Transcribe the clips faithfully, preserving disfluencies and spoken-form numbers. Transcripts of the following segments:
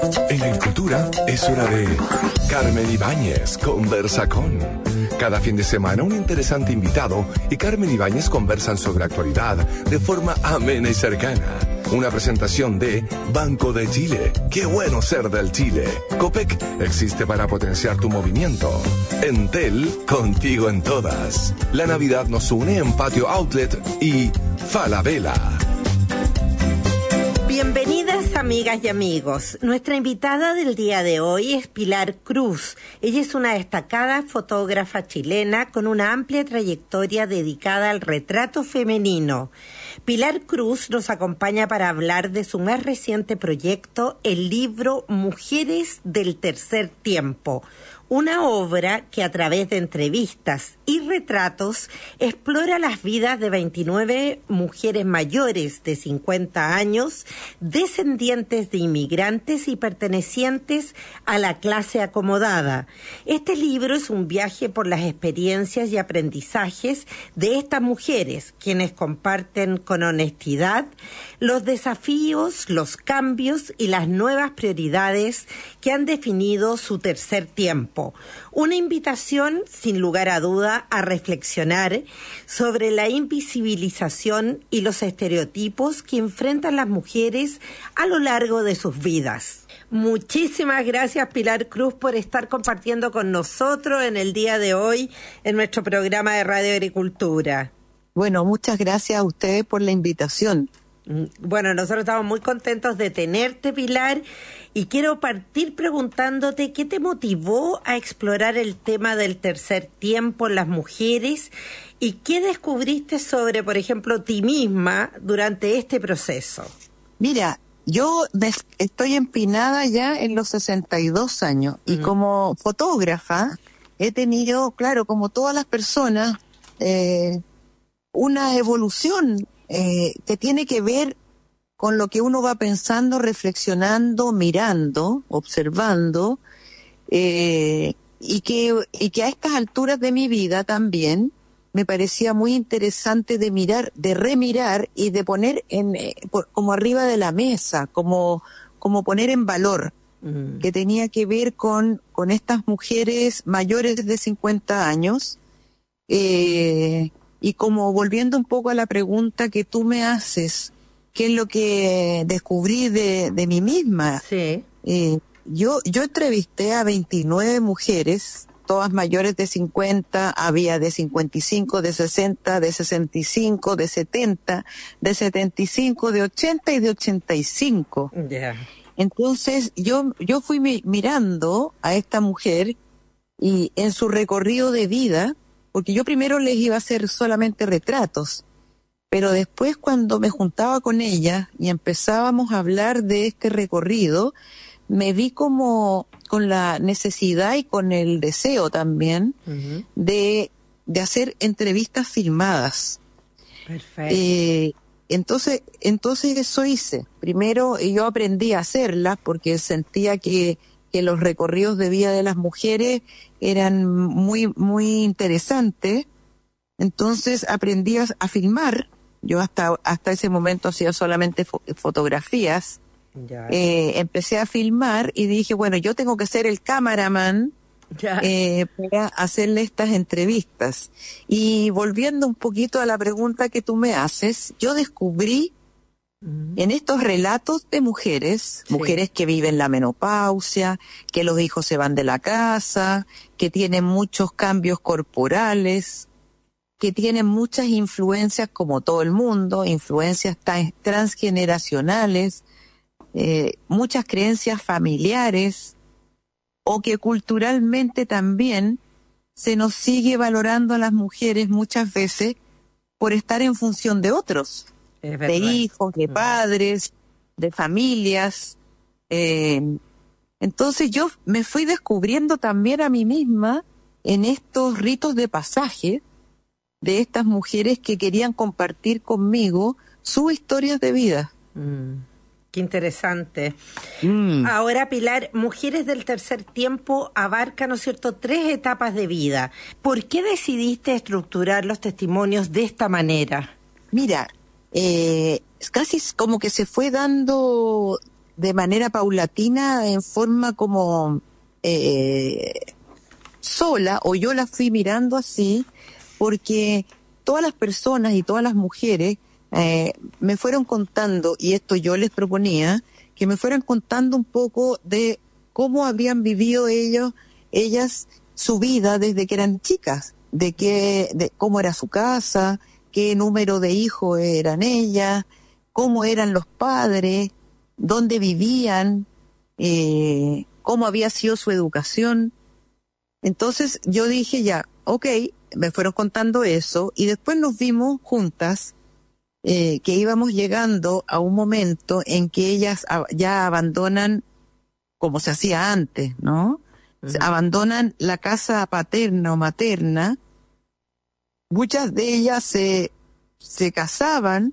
En Agricultura es hora de Carmen Ibáñez conversa con. Cada fin de semana un interesante invitado y Carmen Ibáñez conversan sobre actualidad de forma amena y cercana. Una presentación de Banco de Chile. Qué bueno ser del Chile. Copec existe para potenciar tu movimiento. Entel, contigo en todas. La Navidad nos une en Patio Outlet y Falabella. Bienvenidas amigas y amigos. Nuestra invitada del día de hoy es Pilar Cruz. Ella es una destacada fotógrafa chilena con una amplia trayectoria dedicada al retrato femenino. Pilar Cruz nos acompaña para hablar de su más reciente proyecto, el libro Mujeres del Tercer Tiempo. Una obra que a través de entrevistas y retratos explora las vidas de veintinueve mujeres mayores de cincuenta años, descendientes de inmigrantes y pertenecientes a la clase acomodada. Este libro es un viaje por las experiencias y aprendizajes de estas mujeres, quienes comparten con honestidad los desafíos, los cambios y las nuevas prioridades que han definido su tercer tiempo. Una invitación, sin lugar a duda, a reflexionar sobre la invisibilización y los estereotipos que enfrentan las mujeres a lo largo de sus vidas. Muchísimas gracias, Pilar Cruz, por estar compartiendo con nosotros en el día de hoy en nuestro programa de Radio Agricultura. Bueno, muchas gracias a ustedes por la invitación. Bueno, nosotros estamos muy contentos de tenerte, Pilar, y quiero partir preguntándote qué te motivó a explorar el tema del tercer tiempo en las mujeres y qué descubriste sobre, por ejemplo, ti misma durante este proceso. Mira, yo des- estoy empinada ya en los sesenta y dos años y mm. como fotógrafa he tenido, claro, como todas las personas, eh, una evolución Eh, que tiene que ver con lo que uno va pensando, reflexionando, mirando, observando, eh, y que y que a estas alturas de mi vida también me parecía muy interesante de mirar, de remirar y de poner en eh, por, como arriba de la mesa, como como poner en valor, mm. que tenía que ver con con estas mujeres mayores de cincuenta años, eh, y como volviendo un poco a la pregunta que tú me haces, ¿qué es lo que descubrí de, de mí misma? Sí. Eh, yo, yo entrevisté a veintinueve mujeres, todas mayores de cincuenta, había de cincuenta y cinco, de sesenta, de sesenta y cinco, de setenta, de setenta y cinco, de ochenta y de ochenta y cinco. Yeah. Entonces yo, yo fui mi, mirando a esta mujer y en su recorrido de vida, porque yo primero les iba a hacer solamente retratos, pero después cuando me juntaba con ella y empezábamos a hablar de este recorrido, me vi como con la necesidad y con el deseo también uh-huh. de, de hacer entrevistas filmadas. Perfecto. Eh, entonces, entonces eso hice. Primero yo aprendí a hacerlas porque sentía que que los recorridos de vida de las mujeres eran muy, muy interesantes. Entonces aprendí a, a filmar. Yo hasta, hasta ese momento hacía solamente fo- fotografías. Ya. Eh, empecé a filmar y dije, bueno, yo tengo que ser el cameraman eh, para hacerle estas entrevistas. Y volviendo un poquito a la pregunta que tú me haces, yo descubrí en estos relatos de mujeres, sí. mujeres que viven la menopausia, que los hijos se van de la casa, que tienen muchos cambios corporales, que tienen muchas influencias como todo el mundo, influencias tan transgeneracionales, eh, muchas creencias familiares, o que culturalmente también se nos sigue valorando a las mujeres muchas veces por estar en función de otros. De hijos, de padres, de familias. Eh, entonces yo me fui descubriendo también a mí misma en estos ritos de pasaje de estas mujeres que querían compartir conmigo sus historias de vida. Mm, qué interesante. Mm. Ahora, Pilar, Mujeres del Tercer Tiempo abarca, ¿no es cierto?, tres etapas de vida. ¿Por qué decidiste estructurar los testimonios de esta manera? Mira, Eh, casi como que se fue dando de manera paulatina, en forma como eh, sola, o yo la fui mirando así, porque todas las personas y todas las mujeres eh, me fueron contando, y esto yo les proponía, que me fueran contando un poco de cómo habían vivido ellos, ellas, su vida desde que eran chicas, de qué, de cómo era su casa, qué número de hijos eran ellas, cómo eran los padres, dónde vivían, eh, cómo había sido su educación. Entonces yo dije ya, ok, me fueron contando eso, y después nos vimos juntas, eh, que íbamos llegando a un momento en que ellas a, ya abandonan, como se hacía antes, ¿no? Uh-huh. Abandonan la casa paterna o materna. Muchas de ellas se, se casaban,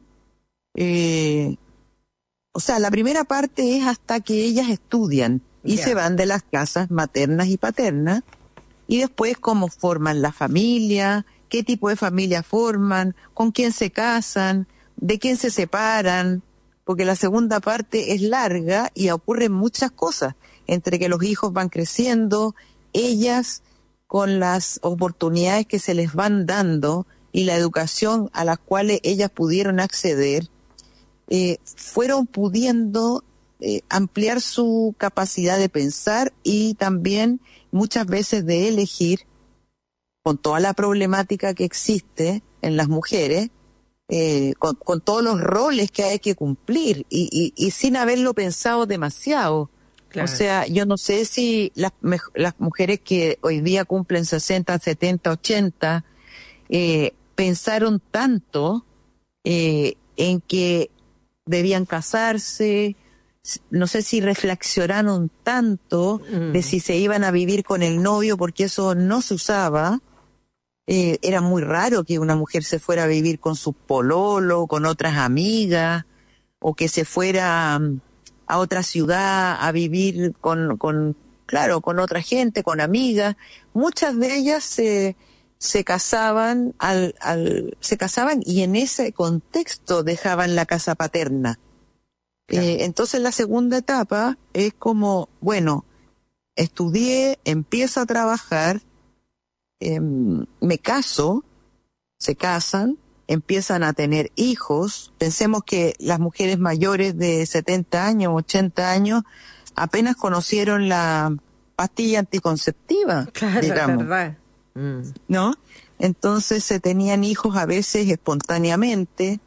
eh, o sea, la primera parte es hasta que ellas estudian y yeah. se van de las casas maternas y paternas, y después cómo forman la familia, qué tipo de familia forman, con quién se casan, de quién se separan, porque la segunda parte es larga y ocurren muchas cosas, entre que los hijos van creciendo, ellas con las oportunidades que se les van dando y la educación a las cuales ellas pudieron acceder, eh, fueron pudiendo eh, ampliar su capacidad de pensar y también muchas veces de elegir, con toda la problemática que existe en las mujeres, eh, con, con todos los roles que hay que cumplir y, y, y sin haberlo pensado demasiado. Claro. O sea, yo no sé si las, las mujeres que hoy día cumplen sesenta, setenta, ochenta, eh, pensaron tanto eh, en que debían casarse, no sé si reflexionaron tanto mm. de si se iban a vivir con el novio, porque eso no se usaba. Eh, era muy raro que una mujer se fuera a vivir con su pololo, con otras amigas, o que se fuera a otra ciudad a vivir con, con claro, con otra gente, con amigas. Muchas de ellas se, se casaban al, al, se casaban y en ese contexto dejaban la casa paterna. Claro. Eh, entonces la segunda etapa es como, bueno, estudié, empiezo a trabajar, eh, me caso, se casan, empiezan a tener hijos. Pensemos que las mujeres mayores de setenta años, ochenta años, apenas conocieron la pastilla anticonceptiva, claro, digamos, verdad. Mm. ¿No? Entonces se tenían hijos a veces espontáneamente,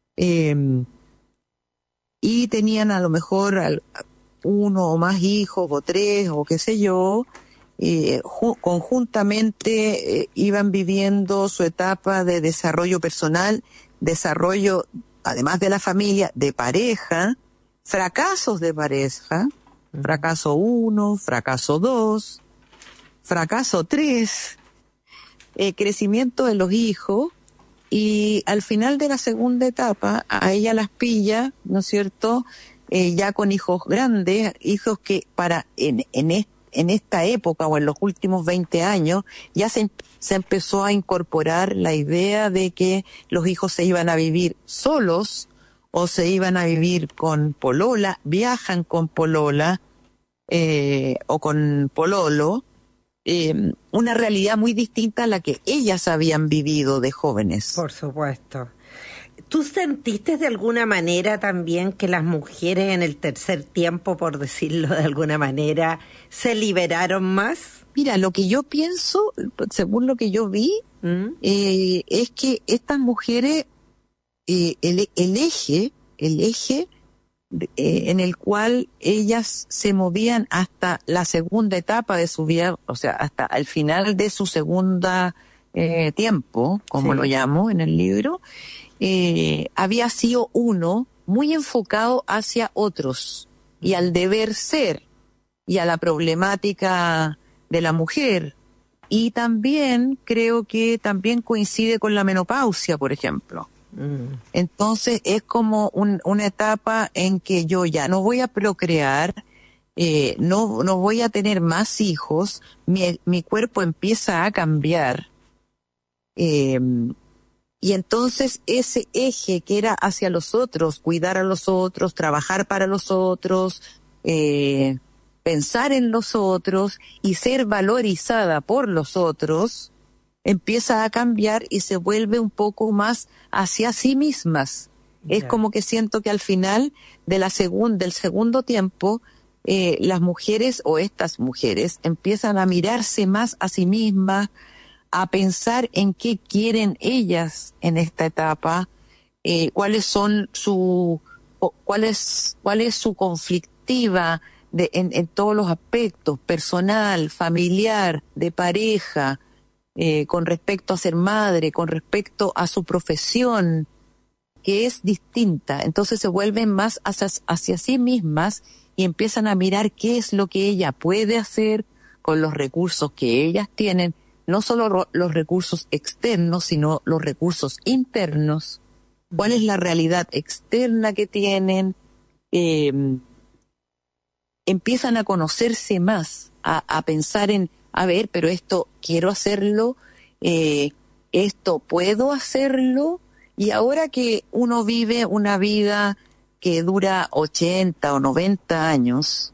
eh, y tenían a lo mejor uno o más hijos, o tres, o qué sé yo, eh, ju- conjuntamente eh, iban viviendo su etapa de desarrollo personal, desarrollo, además de la familia, de pareja, fracasos de pareja, uh-huh. fracaso uno, fracaso dos, fracaso tres, eh, crecimiento de los hijos, y al final de la segunda etapa, a ella las pilla, ¿no es cierto?, eh, ya con hijos grandes, hijos que para en, en este en esta época o en los últimos veinte años ya se, se empezó a incorporar la idea de que los hijos se iban a vivir solos o se iban a vivir con polola, viajan con polola eh, o con pololo, eh, una realidad muy distinta a la que ellas habían vivido de jóvenes. Por supuesto. ¿Tú sentiste de alguna manera también que las mujeres en el tercer tiempo, por decirlo de alguna manera, se liberaron más? Mira, lo que yo pienso, según lo que yo vi, ¿Mm? eh, es que estas mujeres, eh, el, el eje, el eje eh, en el cual ellas se movían hasta la segunda etapa de su vida, o sea, hasta el final de su segunda eh, tiempo, como sí. lo llamo en el libro, Eh, había sido uno muy enfocado hacia otros y al deber ser y a la problemática de la mujer, y también creo que también coincide con la menopausia, por ejemplo. Mm. Entonces es como un, una etapa en que yo ya no voy a procrear, eh, no, no voy a tener más hijos, mi, mi cuerpo empieza a cambiar, eh, Y entonces ese eje que era hacia los otros, cuidar a los otros, trabajar para los otros, eh, pensar en los otros y ser valorizada por los otros, empieza a cambiar y se vuelve un poco más hacia sí mismas. Yeah. Es como que siento que al final de la segun, del segundo tiempo, eh, las mujeres o estas mujeres empiezan a mirarse más a sí mismas, a pensar en qué quieren ellas en esta etapa, eh, cuáles son su, cuál es, cuál es su conflictiva de, en, en todos los aspectos, personal, familiar, de pareja, eh, con respecto a ser madre, con respecto a su profesión, que es distinta. Entonces se vuelven más hacia, hacia sí mismas y empiezan a mirar qué es lo que ella puede hacer con los recursos que ellas tienen, no solo los recursos externos, sino los recursos internos. ¿Cuál es la realidad externa que tienen? Eh, empiezan a conocerse más, a, a pensar en, a ver, pero esto quiero hacerlo, eh, esto puedo hacerlo, y ahora que uno vive una vida que dura ochenta o noventa años,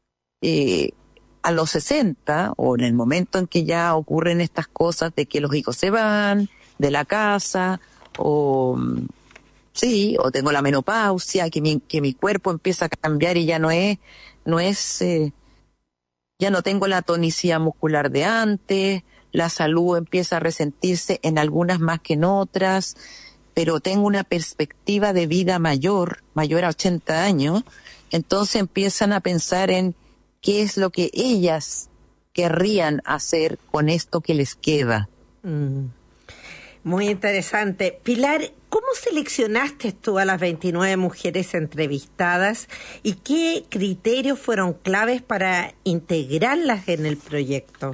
eh, a los sesenta, o en el momento en que ya ocurren estas cosas de que los hijos se van de la casa, o sí, o tengo la menopausia, que mi, que mi cuerpo empieza a cambiar y ya no es, no es, eh, ya no tengo la tonicidad muscular de antes, la salud empieza a resentirse en algunas más que en otras, pero tengo una perspectiva de vida mayor, mayor a ochenta años, entonces empiezan a pensar en qué es lo que ellas querrían hacer con esto que les queda. Mm. Muy interesante. Pilar, ¿cómo seleccionaste tú a las veintinueve mujeres entrevistadas y qué criterios fueron claves para integrarlas en el proyecto?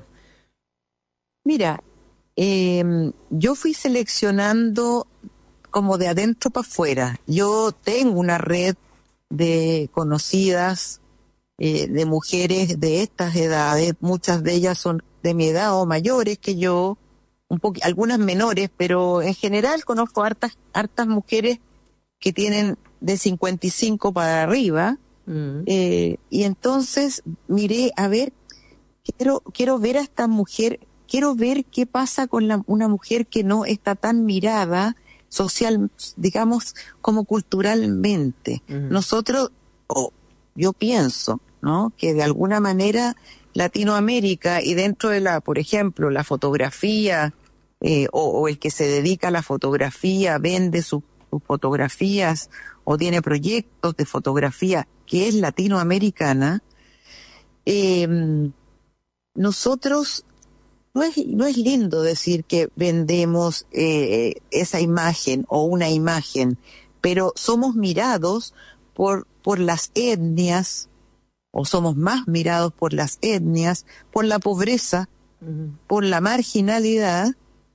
Mira, eh, yo fui seleccionando como de adentro para afuera. Yo tengo una red de conocidas, Eh, de mujeres de estas edades, muchas de ellas son de mi edad o mayores que yo, un poco, algunas menores, pero en general conozco hartas, hartas mujeres que tienen de cincuenta y cinco para arriba, mm. eh, y entonces miré, a ver, quiero, quiero ver a esta mujer, quiero ver qué pasa con la, una mujer que no está tan mirada social, digamos, como culturalmente. Mm. Nosotros, oh, yo pienso, ¿no?, que de alguna manera Latinoamérica y dentro de la, por ejemplo, la fotografía, eh, o, o el que se dedica a la fotografía, vende sus su fotografías o tiene proyectos de fotografía que es latinoamericana, eh, nosotros, no es, no es lindo decir que vendemos eh, esa imagen o una imagen, pero somos mirados por por las etnias, o somos más mirados por las etnias, por la pobreza, uh-huh. por la marginalidad,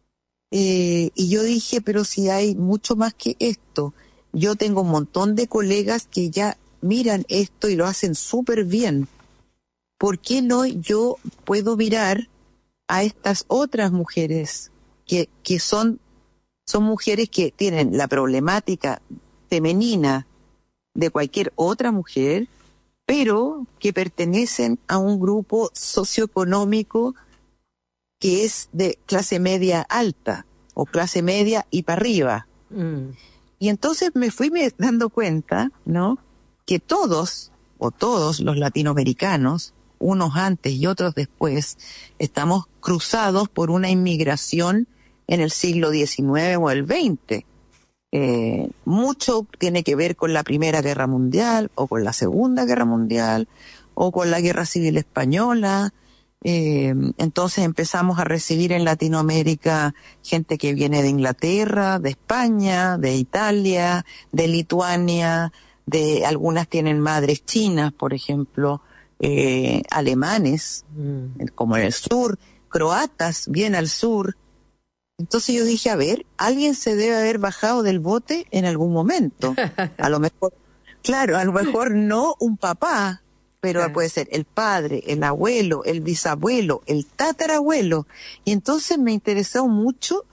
eh, y yo dije, pero si hay mucho más que esto. Yo tengo un montón de colegas que ya miran esto y lo hacen súper bien. ¿Por qué no yo puedo mirar a estas otras mujeres que, que son, son mujeres que tienen la problemática femenina de cualquier otra mujer, pero que pertenecen a un grupo socioeconómico que es de clase media alta o clase media y para arriba? Mm. Y entonces me fui me dando cuenta, ¿no?, que todos o todos los latinoamericanos, unos antes y otros después, estamos cruzados por una inmigración en el siglo diecinueve o el veinte. Eh, mucho tiene que ver con la Primera Guerra Mundial o con la Segunda Guerra Mundial o con la Guerra Civil Española. Eh, entonces empezamos a recibir en Latinoamérica gente que viene de Inglaterra, de España, de Italia, de Lituania, de algunas tienen madres chinas, por ejemplo, eh, alemanes, mm. como en el sur, croatas bien al sur. Entonces yo dije, a ver, alguien se debe haber bajado del bote en algún momento. A lo mejor, claro, a lo mejor no un papá, pero sí. Puede ser el padre, el abuelo, el bisabuelo, el tatarabuelo. Y entonces me interesó mucho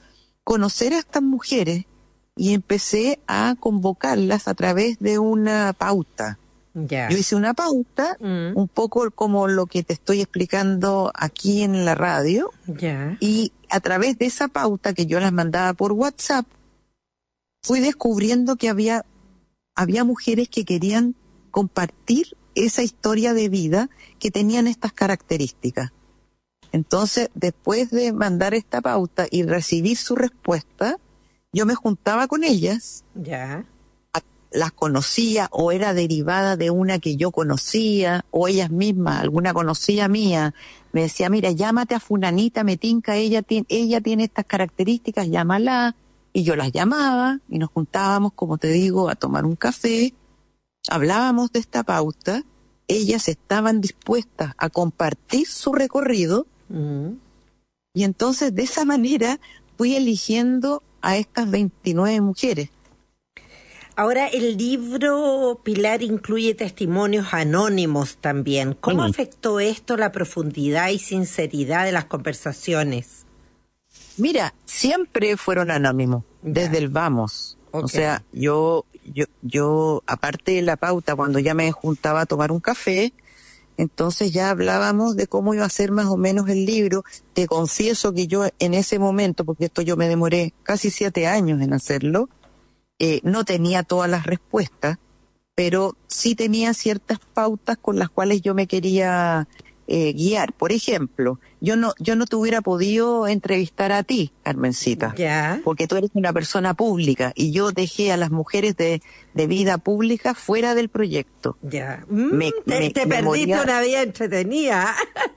conocer a estas mujeres y empecé a convocarlas a través de una pauta. Ya. Yo hice una pauta, Mm. un poco como lo que te estoy explicando aquí en la radio, Ya. y a través de esa pauta que yo las mandaba por WhatsApp, fui descubriendo que había, había mujeres que querían compartir esa historia de vida que tenían estas características. Entonces, después de mandar esta pauta y recibir su respuesta, yo me juntaba con ellas, Ya. las conocía o era derivada de una que yo conocía o ellas mismas, alguna conocida mía, me decía, mira, llámate a fulanita, me tinca, ella tiene, ella tiene estas características, llámala, y yo las llamaba y nos juntábamos, como te digo, a tomar un café, hablábamos de esta pauta, ellas estaban dispuestas a compartir su recorrido Mm. y entonces de esa manera fui eligiendo a estas veintinueve mujeres. Ahora, el libro, Pilar, incluye testimonios anónimos también. ¿Cómo Sí. afectó esto la profundidad y sinceridad de las conversaciones? Mira, siempre fueron anónimos, Ya. desde el vamos. Ok. O sea, yo, yo, yo, aparte de la pauta, cuando ya me juntaba a tomar un café, entonces ya hablábamos de cómo iba a ser más o menos el libro. Te confieso que yo en ese momento, porque esto yo me demoré casi siete años en hacerlo, eh, no tenía todas las respuestas, pero sí tenía ciertas pautas con las cuales yo me quería eh, guiar. Por ejemplo, yo no, yo no te hubiera podido entrevistar a ti, Carmencita, Ya. porque tú eres una persona pública y yo dejé a las mujeres de, de vida pública fuera del proyecto. Ya. Mm, Me- te me- te me perdiste moría- una vida entretenida.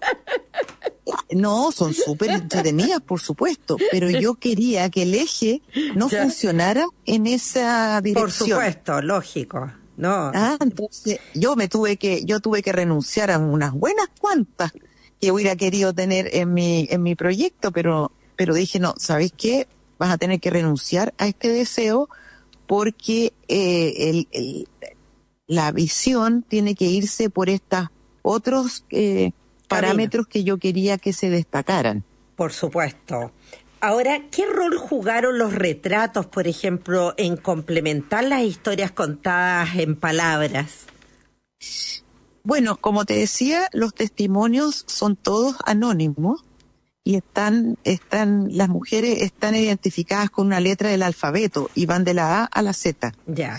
No, son súper entretenidas, por supuesto, pero yo quería que el eje no Ya. funcionara en esa dirección. Por supuesto, lógico. No. Ah, entonces yo me tuve que, yo tuve que renunciar a unas buenas cuantas que hubiera querido tener en mi, en mi proyecto, pero, pero dije, no, ¿sabes qué? Vas a tener que renunciar a este deseo porque eh, el, el- la visión tiene que irse por estos otros eh, parámetros que yo quería que se destacaran. Por supuesto. Ahora, ¿qué rol jugaron los retratos, por ejemplo, en complementar las historias contadas en palabras? Bueno, como te decía, los testimonios son todos anónimos y están, están, las mujeres están identificadas con una letra del alfabeto y van de la A a la Z. Ya.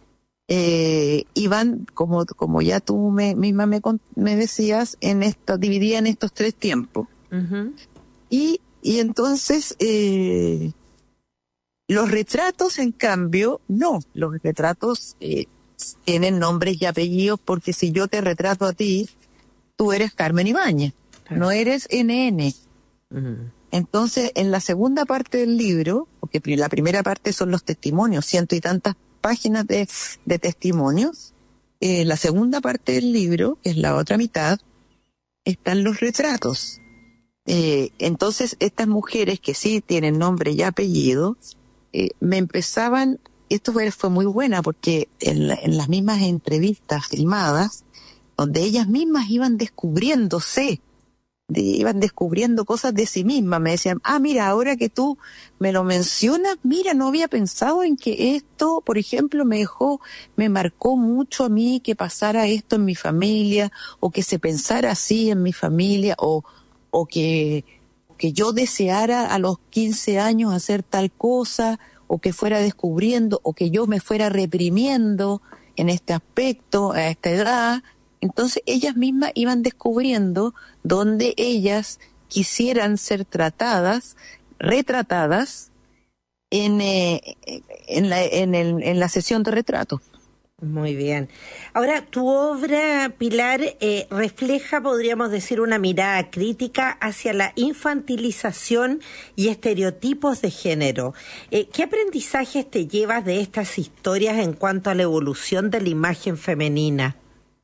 Eh, y van, como, como ya tú me, misma me, con- me decías, en esto, dividida en estos tres tiempos. Ujú. Y, y entonces, eh, los retratos, en cambio, no. Los retratos eh, tienen nombres y apellidos porque si yo te retrato a ti, tú eres Carmen Ibáñez, no eres N N. Ujú. Entonces, en la segunda parte del libro, porque pri- la primera parte son los testimonios, ciento y tantas páginas de, de testimonios, eh, la segunda parte del libro, que es la otra mitad, están los retratos. Eh, entonces, estas mujeres que sí tienen nombre y apellido, eh, me empezaban, esto fue, fue muy buena porque en, la- en las mismas entrevistas filmadas, donde ellas mismas iban descubriéndose, de- iban descubriendo cosas de sí mismas, me decían, ah, mira, ahora que tú me lo mencionas, mira, no había pensado en que esto, por ejemplo, me dejó, me marcó mucho a mí que pasara esto en mi familia, o que se pensara así en mi familia, o, o que, que yo deseara a los quince años hacer tal cosa, o que fuera descubriendo, o que yo me fuera reprimiendo en este aspecto, a esta edad. Entonces ellas mismas iban descubriendo donde ellas quisieran ser tratadas, retratadas en, eh, en, la, en, el, en la sesión de retratos. Muy bien. Ahora, tu obra, Pilar, eh, refleja, podríamos decir, una mirada crítica hacia la infantilización y estereotipos de género. Eh, ¿Qué aprendizajes te llevas de estas historias en cuanto a la evolución de la imagen femenina?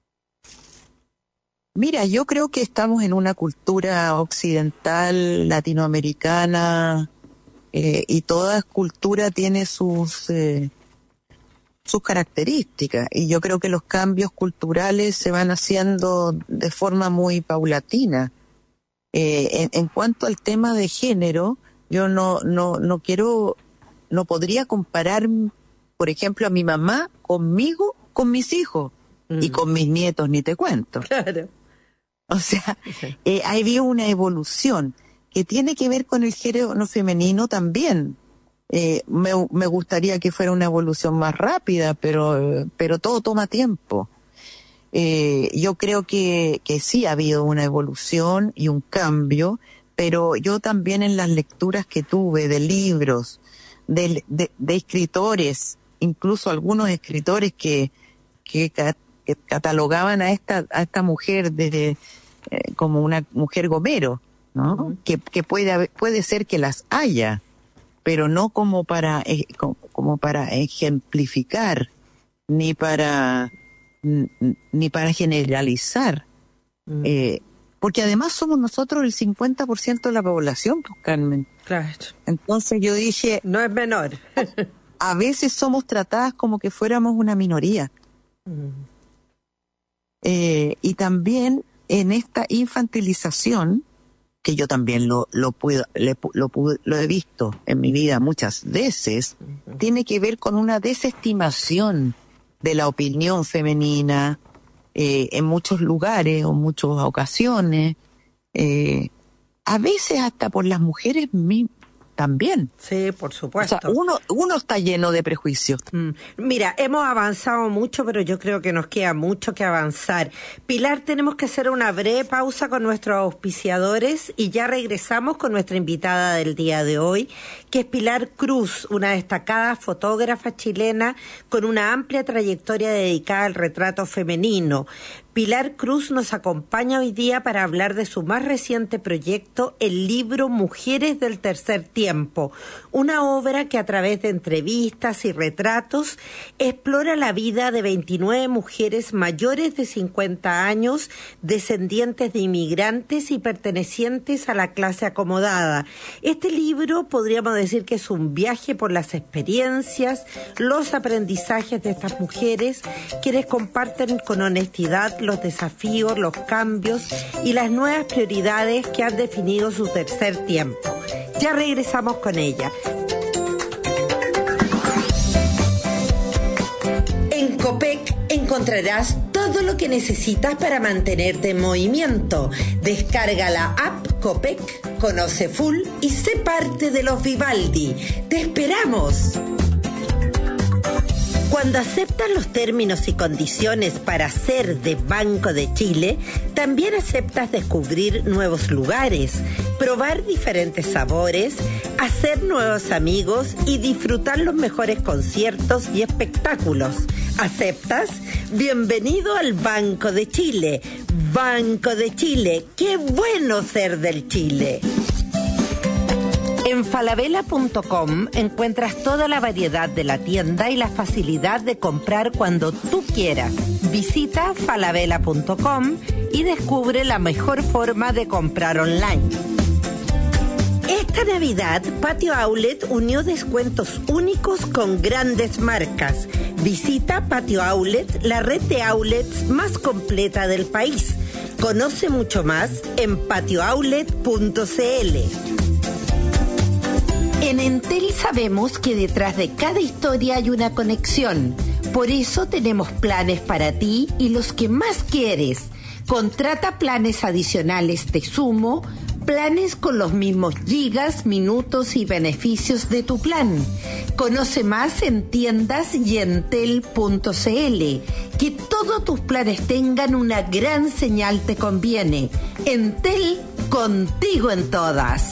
Mira, yo creo que estamos en una cultura occidental, latinoamericana, eh, y toda cultura tiene sus... Eh, sus características, y yo creo que los cambios culturales se van haciendo de forma muy paulatina. Eh, en, en cuanto al tema de género, Yo no, no, no quiero, no podría comparar, por ejemplo, a mi mamá conmigo, con mis hijos mm. y con mis nietos, ni te cuento. Claro. O sea, eh, ha habido una evolución que tiene que ver con el género no femenino también. Eh, me, me gustaría que fuera una evolución más rápida, pero, pero todo toma tiempo. Eh, yo creo que, que sí ha habido una evolución y un cambio, pero yo también en las lecturas que tuve de libros, de, de, de escritores, incluso algunos escritores que, que, que catalogaban a esta, a esta mujer de, eh, como una mujer gomero, ¿no? Uh-huh. Que, que puede haber, puede ser que las haya, pero no como para, eh, como, como para ejemplificar, ni para, ni para generalizar. Uh-huh. Eh, porque además somos nosotros el cincuenta por ciento de la población, pues, Carmen. Claro. Entonces yo dije... No es menor. A veces somos tratadas como que fuéramos una minoría. Uh-huh. Eh, y también en esta infantilización, que yo también lo lo puedo le, lo, lo he visto en mi vida muchas veces, uh-huh. tiene que ver con una desestimación de la opinión femenina eh, en muchos lugares o muchas ocasiones, eh, a veces hasta por las mujeres mismas también. Sí, por supuesto. O sea, uno, uno está lleno de prejuicios. Mm. Mira, hemos avanzado mucho, pero yo creo que nos queda mucho que avanzar. Pilar, tenemos que hacer una breve pausa con nuestros auspiciadores y ya regresamos con nuestra invitada del día de hoy, que es Pilar Cruz, una destacada fotógrafa chilena con una amplia trayectoria dedicada al retrato femenino. Pilar Cruz nos acompaña hoy día para hablar de su más reciente proyecto, el libro Mujeres del Tercer Tiempo, una obra que a través de entrevistas y retratos explora la vida de veintinueve mujeres mayores de cincuenta años, descendientes de inmigrantes y pertenecientes a la clase acomodada. Este libro podríamos decir que es un viaje por las experiencias, los aprendizajes de estas mujeres, quienes comparten con honestidad los desafíos, los cambios y las nuevas prioridades que han definido su tercer tiempo. Ya regresamos con ella. En Copec encontrarás todo lo que necesitas para mantenerte en movimiento. Descarga la app Copec, conoce Full y sé parte de los Vivaldi. ¡Te esperamos! Cuando aceptas los términos y condiciones para ser de Banco de Chile, también aceptas descubrir nuevos lugares, probar diferentes sabores, hacer nuevos amigos y disfrutar los mejores conciertos y espectáculos. ¿Aceptas? Bienvenido al Banco de Chile. Banco de Chile, qué bueno ser del Chile. En falabella punto com encuentras toda la variedad de la tienda y la facilidad de comprar cuando tú quieras. Visita falabella punto com y descubre la mejor forma de comprar online. Esta Navidad, Patio Outlet unió descuentos únicos con grandes marcas. Visita Patio Outlet, la red de outlets más completa del país. Conoce mucho más en patio outlet punto c l. En Entel sabemos que detrás de cada historia hay una conexión. Por eso tenemos planes para ti y los que más quieres. Contrata planes adicionales de Sumo, planes con los mismos gigas, minutos y beneficios de tu plan. Conoce más en tiendas y entel punto c l. Que todos tus planes tengan una gran señal te conviene. Entel, contigo en todas.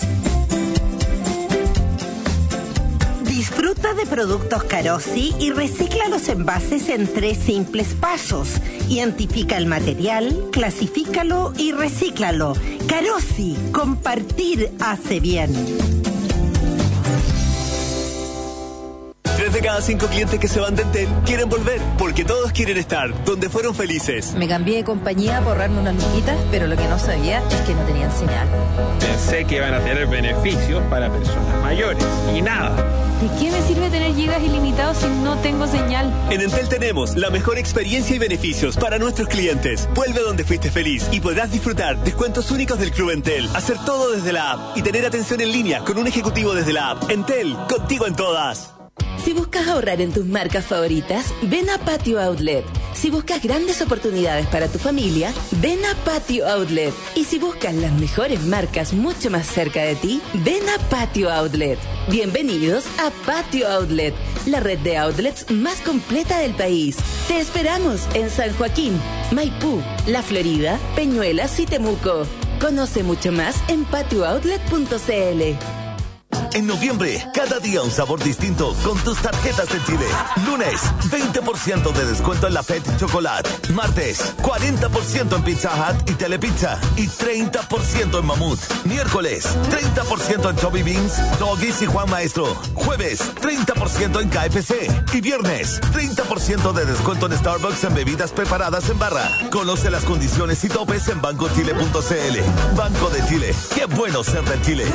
Disfruta de productos Carosi y recicla los envases en tres simples pasos. Identifica el material, clasifícalo y recíclalo. Carosi, compartir hace bien. de cada cinco clientes que se van de Entel quieren volver, porque todos quieren estar donde fueron felices. Me cambié de compañía para ahorrarme unas luquitas, pero lo que no sabía es que no tenían señal. Pensé que iban a tener beneficios para personas mayores, y nada. ¿De qué me sirve tener gigas ilimitados si no tengo señal? En Entel tenemos la mejor experiencia y beneficios para nuestros clientes. Vuelve donde fuiste feliz y podrás disfrutar descuentos únicos del Club Entel, hacer todo desde la app y tener atención en línea con un ejecutivo desde la app. Entel, contigo en todas. Si buscas ahorrar en tus marcas favoritas, ven a Patio Outlet. Si buscas grandes oportunidades para tu familia, ven a Patio Outlet. Y si buscas las mejores marcas mucho más cerca de ti, ven a Patio Outlet. Bienvenidos a Patio Outlet, la red de outlets más completa del país. Te esperamos en San Joaquín, Maipú, La Florida, Peñuelas y Temuco. Conoce mucho más en patio outlet punto c l. En noviembre, cada día un sabor distinto con tus tarjetas de Chile. Lunes, veinte por ciento de descuento en la Fed Chocolate. Martes, cuarenta por ciento en Pizza Hut y Telepizza. Y treinta por ciento en Mamut. Miércoles, treinta por ciento en Chubby Beans, Doggies y Juan Maestro. Jueves, treinta por ciento en K F C. Y viernes, treinta por ciento de descuento en Starbucks en bebidas preparadas en barra. Conoce las condiciones y topes en banco chile punto c l. Banco de Chile. Qué bueno ser de Chile.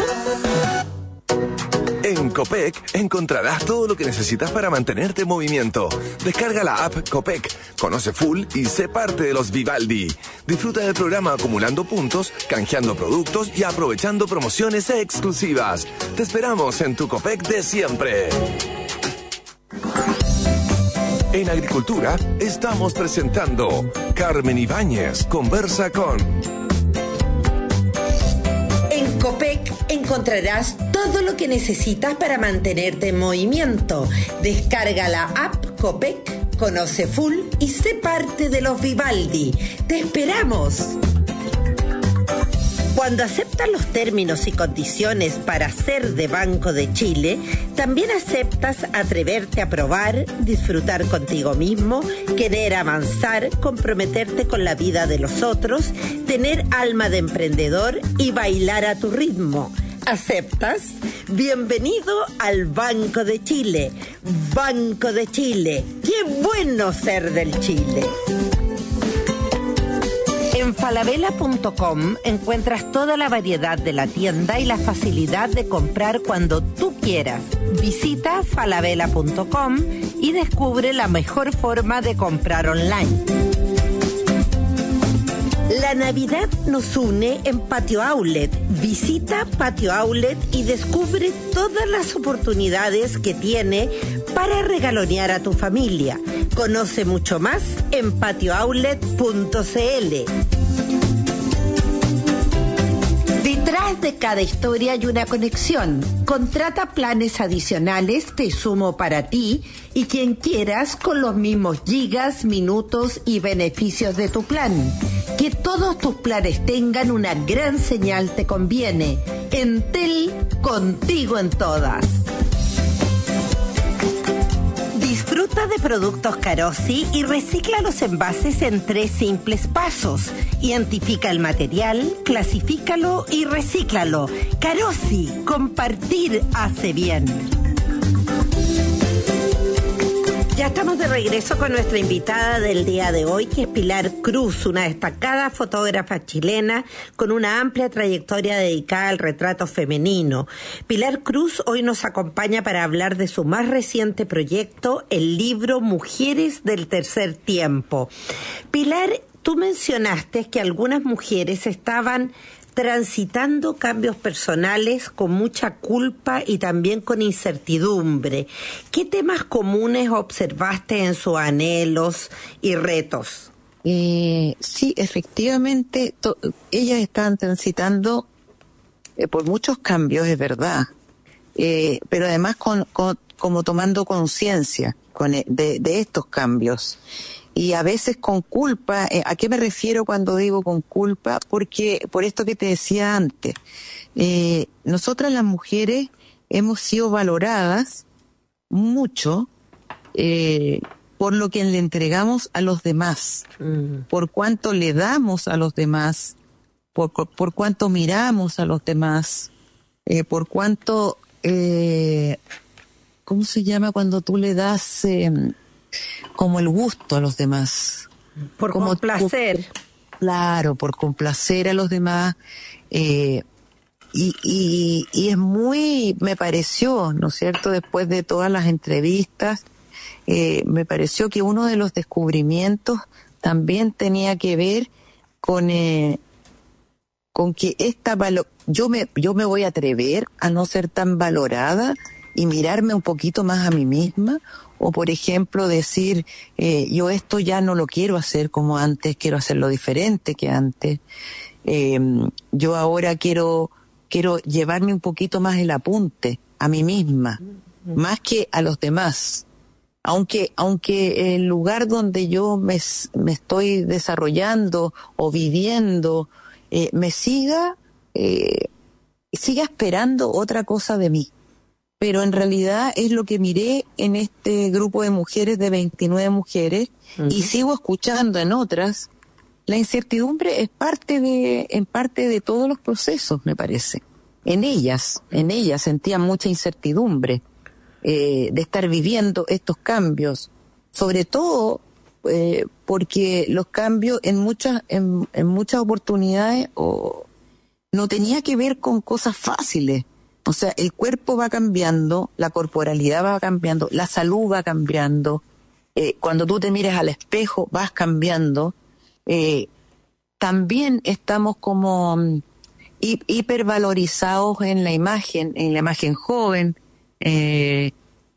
En Copec encontrarás todo lo que necesitas para mantenerte en movimiento. Descarga la app Copec, conoce full y sé parte de los Vivaldi. Disfruta del programa acumulando puntos, canjeando productos y aprovechando promociones exclusivas. Te esperamos en tu Copec de siempre. En Agricultura estamos presentando Carmen Ibáñez conversa con... En Copec encontrarás todo lo que necesitas para mantenerte en movimiento. Descarga la app Copec, conoce full y sé parte de los Vivaldi. ¡Te esperamos! Cuando aceptas los términos y condiciones para ser de Banco de Chile, también aceptas atreverte a probar, disfrutar contigo mismo, querer avanzar, comprometerte con la vida de los otros, tener alma de emprendedor y bailar a tu ritmo. ¿Aceptas? Bienvenido al Banco de Chile. Banco de Chile. ¡Qué bueno ser del Chile! En falabella punto com encuentras toda la variedad de la tienda y la facilidad de comprar cuando tú quieras. Visita falabella punto com y descubre la mejor forma de comprar online. La Navidad nos une en Patio Outlet. Visita Patio Outlet y descubre todas las oportunidades que tiene para regalonear a tu familia. Conoce mucho más en patio outlet punto c l. Detrás de cada historia hay una conexión. Contrata planes adicionales Te Sumo para ti y quien quieras con los mismos gigas, minutos y beneficios de tu plan. Que todos tus planes tengan una gran señal te conviene. Entel, contigo en todas. Disfruta de productos Carosi y recicla los envases en tres simples pasos. Identifica el material, clasifícalo y recíclalo. Carosi, compartir hace bien. Ya estamos de regreso con nuestra invitada del día de hoy, que es Pilar Cruz, una destacada fotógrafa chilena con una amplia trayectoria dedicada al retrato femenino. Pilar Cruz hoy nos acompaña para hablar de su más reciente proyecto, el libro Mujeres del Tercer Tiempo. Pilar, tú mencionaste que algunas mujeres estaban transitando cambios personales con mucha culpa y también con incertidumbre. ¿Qué temas comunes observaste en sus anhelos y retos? Eh, sí, efectivamente, to- ellas están transitando eh, por muchos cambios, es verdad, eh, pero además con, con, como tomando conciencia con, de, de estos cambios. Y a veces con culpa. eh, ¿A qué me refiero cuando digo con culpa? Porque, por esto que te decía antes, eh, nosotras las mujeres hemos sido valoradas mucho eh, por lo que le entregamos a los demás, mm. por cuánto le damos a los demás, por, por, por cuánto miramos a los demás, eh, por cuánto eh, ¿cómo se llama cuando tú le das eh, como el gusto a los demás? Por como complacer. Claro, por complacer a los demás. Eh, y, y, y es muy, me pareció, ¿no es cierto?, después de todas las entrevistas, eh, me pareció que uno de los descubrimientos también tenía que ver con eh, con que esta valo- yo me yo me voy a atrever a no ser tan valorada y mirarme un poquito más a mí misma, o por ejemplo decir eh, yo esto ya no lo quiero hacer como antes, quiero hacerlo diferente que antes. Eh, yo ahora quiero quiero llevarme un poquito más el apunte a mí misma, más que a los demás. Aunque, aunque el lugar donde yo me, me estoy desarrollando o viviendo eh, me siga, eh, siga esperando otra cosa de mí. Pero en realidad es lo que miré en este grupo de mujeres, de veintinueve mujeres, uh-huh. y sigo escuchando en otras. La incertidumbre es parte de, en parte de todos los procesos, me parece. En ellas, en ellas sentían mucha incertidumbre. Eh, de estar viviendo estos cambios, sobre todo eh, porque los cambios en muchas en, en muchas oportunidades oh, no tenía que ver con cosas fáciles. O sea, el cuerpo va cambiando, la corporalidad va cambiando, la salud va cambiando, eh, cuando tú te miras al espejo vas cambiando. Eh, también estamos como um, hipervalorizados en la imagen, en la imagen joven, Eh,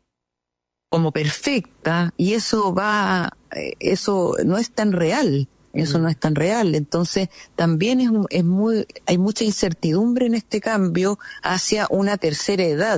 como perfecta, y eso va, eso no es tan real, eso no es tan real. Entonces también es, es muy, hay mucha incertidumbre en este cambio hacia una tercera edad.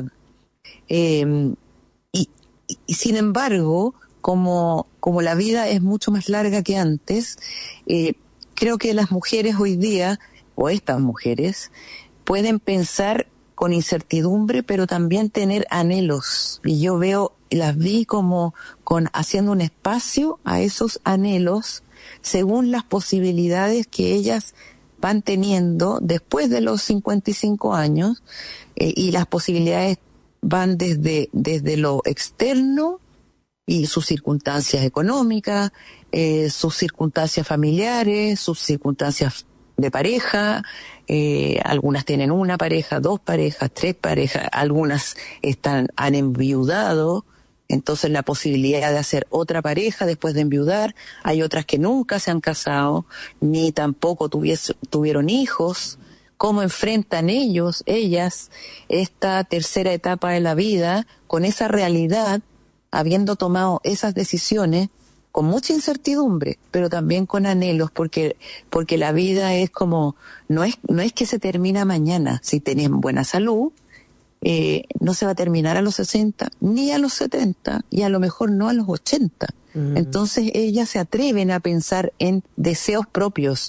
Eh, y, y sin embargo, como, como la vida es mucho más larga que antes, eh, creo que las mujeres hoy día, o estas mujeres, pueden pensar con incertidumbre, pero también tener anhelos. Y yo veo, las vi como con haciendo un espacio a esos anhelos según las posibilidades que ellas van teniendo después de los cincuenta y cinco años, eh, y las posibilidades van desde, desde lo externo y sus circunstancias económicas, eh, sus circunstancias familiares, sus circunstancias de pareja. Eh, algunas tienen una pareja, dos parejas, tres parejas, algunas están, han enviudado, entonces la posibilidad de hacer otra pareja después de enviudar. Hay otras que nunca se han casado, ni tampoco tuvies, tuvieron hijos. ¿Cómo enfrentan ellos, ellas, esta tercera etapa de la vida con esa realidad, habiendo tomado esas decisiones con mucha incertidumbre, pero también con anhelos, porque porque la vida es como, no es no es que se termina mañana. Si tenés buena salud, eh, no se va a terminar a los sesenta, ni a los setenta, y a lo mejor no a los ochenta. Uh-huh. Entonces ellas se atreven a pensar en deseos propios.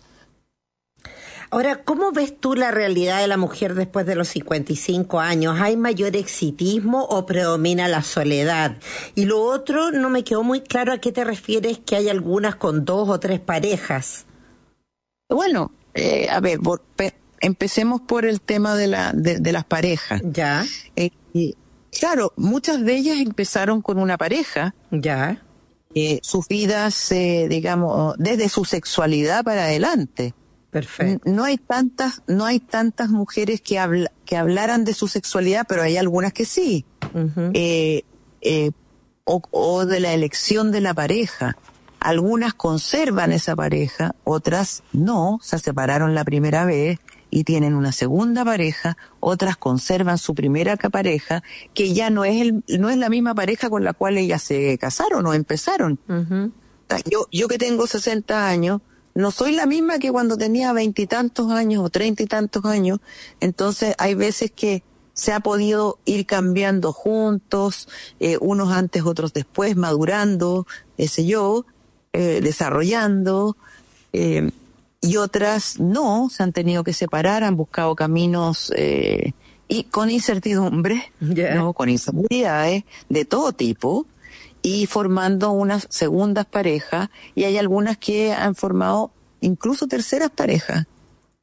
Ahora, ¿cómo ves tú la realidad de la mujer después de los cincuenta y cinco años? ¿Hay mayor exitismo o predomina la soledad? Y lo otro, no me quedó muy claro a qué te refieres, que hay algunas con dos o tres parejas. Bueno, eh, a ver, por, pe, empecemos por el tema de, la, de, de las parejas. Ya. Eh, y, claro, muchas de ellas empezaron con una pareja. Ya. Eh, sus vidas, eh, digamos, desde su sexualidad para adelante. Perfecto. No hay tantas, no hay tantas mujeres que habla, que hablaran de su sexualidad, pero hay algunas que sí. Uh-huh. Eh, eh, o, o de la elección de la pareja. Algunas conservan esa pareja, otras no, se separaron la primera vez y tienen una segunda pareja. Otras conservan su primera pareja, que ya no es el, no es la misma pareja con la cual ellas se casaron o empezaron. Uh-huh. Yo, yo que tengo sesenta años, no soy la misma que cuando tenía veintitantos años o treinta y tantos años. Entonces hay veces que se ha podido ir cambiando juntos, eh, unos antes, otros después, madurando, ese yo, eh, desarrollando, eh, y otras no, se han tenido que separar, han buscado caminos eh, y con incertidumbre, yeah. no, con inseguridades de todo tipo, y formando unas segundas parejas, y hay algunas que han formado incluso terceras parejas.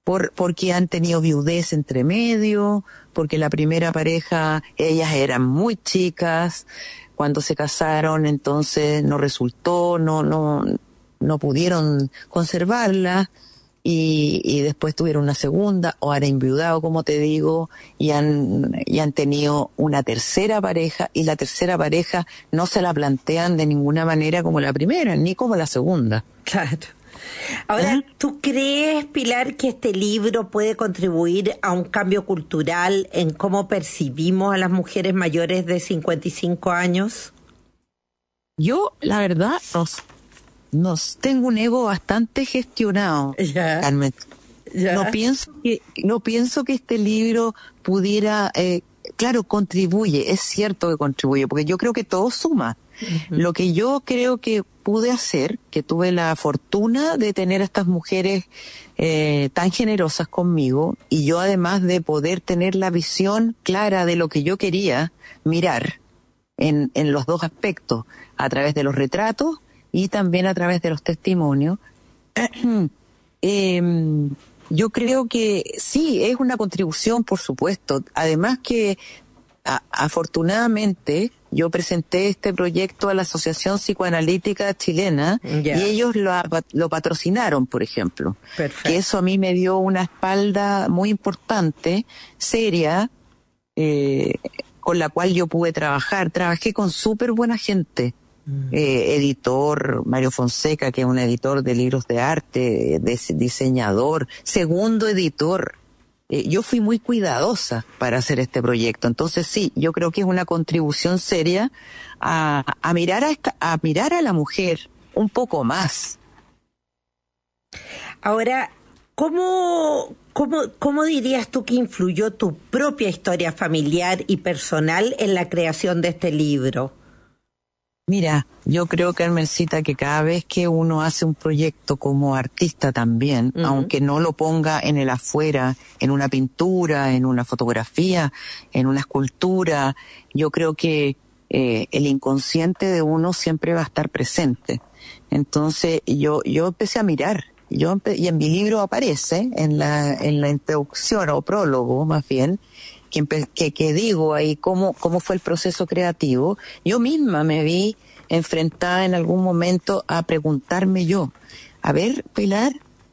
por porque han tenido viudez entre medio, porque la primera pareja, ellas eran muy chicas, cuando se casaron entonces no resultó, no no no pudieron conservarla, y, y después tuvieron una segunda, o han enviudado, como te digo, y han, y han tenido una tercera pareja, y la tercera pareja no se la plantean de ninguna manera como la primera, ni como la segunda. Claro. Ahora, ¿Eh? ¿tú crees, Pilar, que este libro puede contribuir a un cambio cultural en cómo percibimos a las mujeres mayores de cincuenta y cinco años? Yo, la verdad, no Nos tengo un ego bastante gestionado, yeah. Carmen. Yeah. No pienso que no pienso que este libro pudiera, eh, claro, contribuye. Es cierto que contribuye, porque yo creo que todo suma. Uh-huh. Lo que yo creo que pude hacer, que tuve la fortuna de tener a estas mujeres eh, tan generosas conmigo, y yo además de poder tener la visión clara de lo que yo quería mirar en en los dos aspectos, a través de los retratos y también a través de los testimonios, eh, yo creo que sí, es una contribución, por supuesto. Además que, a, afortunadamente, yo presenté este proyecto a la Asociación Psicoanalítica Chilena, yeah. y ellos lo, lo patrocinaron, por ejemplo. Perfecto. Que eso a mí me dio una espalda muy importante, seria, eh, con la cual yo pude trabajar. Trabajé con súper buena gente. Eh, editor Mario Fonseca, que es un editor de libros de arte, de, diseñador, segundo editor. Eh, yo fui muy cuidadosa para hacer este proyecto. Entonces sí, yo creo que es una contribución seria a, a mirar a, esta, a mirar a la mujer un poco más. Ahora, ¿cómo, cómo, cómo dirías tú que influyó tu propia historia familiar y personal en la creación de este libro? Mira, yo creo, Carmencita, que cada vez que uno hace un proyecto como artista también, uh-huh. aunque no lo ponga en el afuera, en una pintura, en una fotografía, en una escultura, yo creo que eh, el inconsciente de uno siempre va a estar presente. Entonces, yo yo empecé a mirar, yo empe- y en mi libro aparece, en la en la introducción o prólogo, más bien, Que, que, que digo ahí cómo, cómo fue el proceso creativo. Yo misma me vi enfrentada en algún momento a preguntarme yo, a ver, Pilar,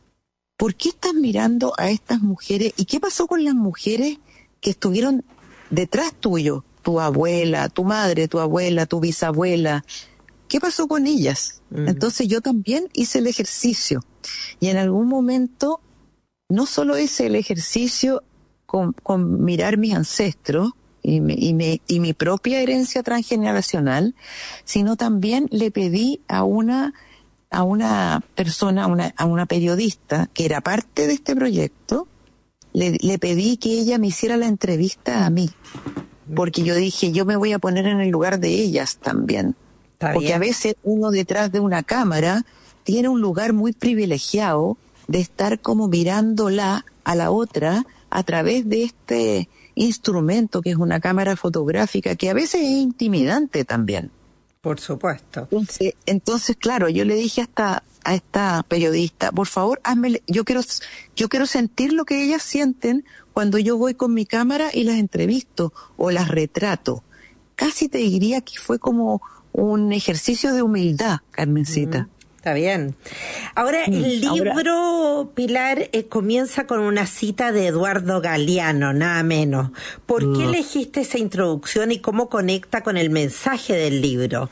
¿por qué estás mirando a estas mujeres? ¿Y qué pasó con las mujeres que estuvieron detrás tuyo? Tu abuela, tu madre, tu abuela, tu bisabuela. ¿Qué pasó con ellas? Mm. Entonces yo también hice el ejercicio. Y en algún momento, no solo hice el ejercicio Con, con mirar mis ancestros y mi, y, mi, y mi propia herencia transgeneracional, sino también le pedí a una a una persona, a una, a una periodista que era parte de este proyecto, le, le pedí que ella me hiciera la entrevista a mí, porque yo dije, yo me voy a poner en el lugar de ellas también, porque bien. A veces uno detrás de una cámara tiene un lugar muy privilegiado de estar como mirándola a la otra a través de este instrumento que es una cámara fotográfica, que a veces es intimidante también. Por supuesto. Entonces, entonces claro, yo le dije a esta, a esta periodista, por favor, hazme, yo quiero, yo quiero sentir lo que ellas sienten cuando yo voy con mi cámara y las entrevisto o las retrato. Casi te diría que fue como un ejercicio de humildad, Carmencita. Mm. Está bien. Ahora, el libro, Ahora, Pilar, eh, comienza con una cita de Eduardo Galeano, nada menos. ¿Por uh, qué elegiste esa introducción y cómo conecta con el mensaje del libro?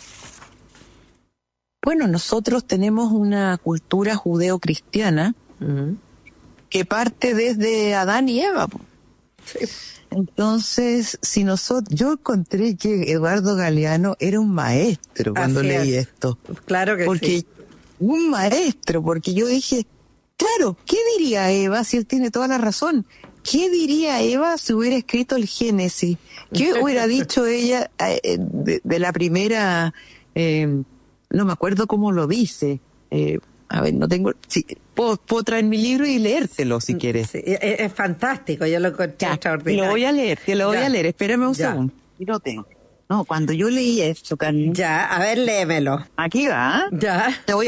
Bueno, nosotros tenemos una cultura judeo-cristiana uh-huh. que parte desde Adán y Eva. Sí. Entonces, si nosotros, yo encontré que Eduardo Galeano era un maestro cuando Así leí es. esto. Claro que porque, sí. Un maestro, porque yo dije, claro, ¿qué diría Eva si él tiene toda la razón? ¿Qué diría Eva si hubiera escrito el Génesis? ¿Qué hubiera dicho ella eh, de, de la primera, eh, no me acuerdo cómo lo dice, eh, a ver, no tengo, sí, puedo, puedo traer mi libro y leértelo si quieres. Sí, es, es fantástico, yo lo encontré extraordinario. Lo voy a leer, te lo voy ya. a leer, espérame un ya. segundo. Y lo tengo. No, cuando yo leí esto, Carmen. Ya, a ver, léemelo. Aquí va. Ya. Te voy,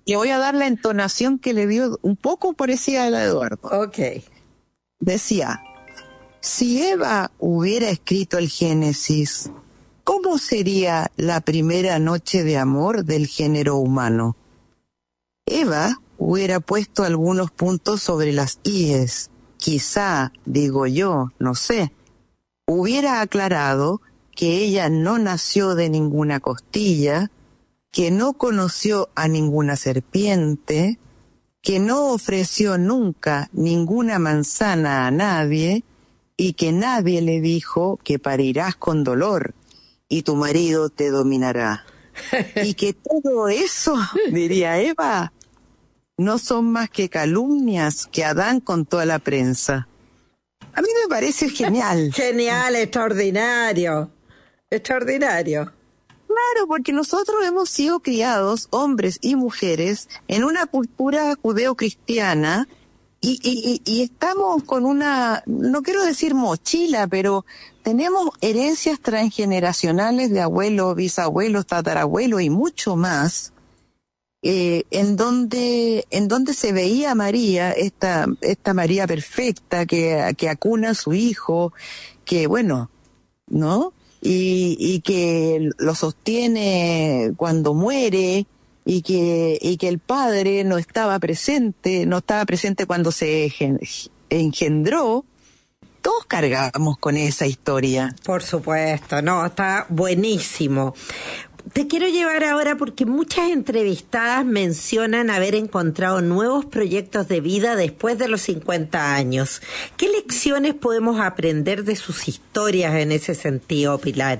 le voy a dar la entonación que le dio, un poco parecida a la de Eduardo. Ok. Decía, si Eva hubiera escrito el Génesis, ¿cómo sería la primera noche de amor del género humano? Eva hubiera puesto algunos puntos sobre las íes. Quizá, digo yo, no sé, hubiera aclarado que ella no nació de ninguna costilla, que no conoció a ninguna serpiente, que no ofreció nunca ninguna manzana a nadie y que nadie le dijo que parirás con dolor y tu marido te dominará. Y que todo eso, diría Eva, no son más que calumnias que Adán contó a la prensa. A mí me parece genial. Genial, extraordinario, extraordinario. Claro, porque nosotros hemos sido criados, hombres y mujeres, en una cultura judeocristiana y, y, y, y estamos con una, no quiero decir mochila, pero tenemos herencias transgeneracionales de abuelos, bisabuelos, tatarabuelos y mucho más, eh, en donde en donde se veía a María, esta esta María perfecta que, que acuna a su hijo, que bueno, ¿no? Y, y que lo sostiene cuando muere y que y que el padre no estaba presente, no estaba presente cuando se engendró. Todos cargamos con esa historia. Por supuesto, no, está buenísimo. Te quiero llevar ahora porque muchas entrevistadas mencionan haber encontrado nuevos proyectos de vida después de los cincuenta años. ¿Qué lecciones podemos aprender de sus historias en ese sentido, Pilar?